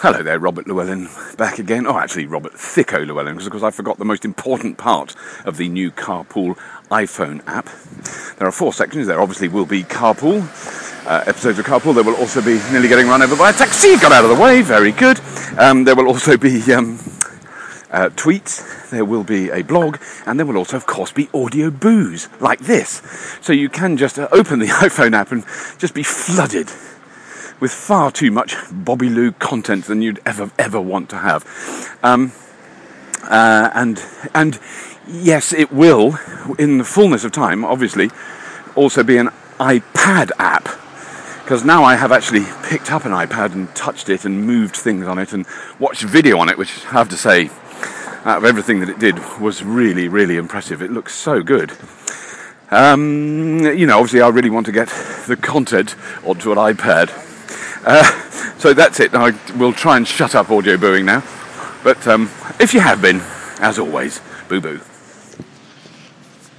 Hello there, Robert Llewellyn back again. Oh, actually, Robert Thicko Llewellyn, because of course I forgot the most important part of the new Carpool iPhone app. There are 4 sections. There obviously will be Carpool, episodes of Carpool. There will also be nearly getting run over by a taxi. Got out of the way, very good. There will also be tweets, there will be a blog, and there will also, of course, be audio boos like this. So you can just open the iPhone app and just be flooded with far too much Bobby Lou content than you'd ever want to have. And yes, it will, in the fullness of time, obviously, also be an iPad app. Because now I have actually picked up an iPad and touched it and moved things on it and watched video on it, which I have to say, out of everything that it did, was really, really impressive. It looks so good. Obviously I really want to get the content onto an iPad. So that's it. I will try and shut up audio booing now. But if you have been, as always, boo-boo.